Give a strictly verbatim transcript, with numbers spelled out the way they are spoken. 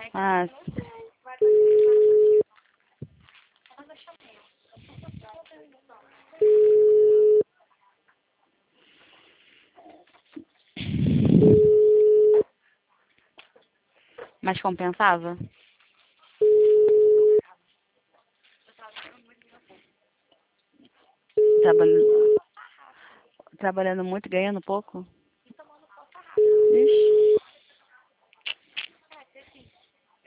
Ah, mas compensava? Trabalhando, trabalhando muito, ganhando pouco? Ixi.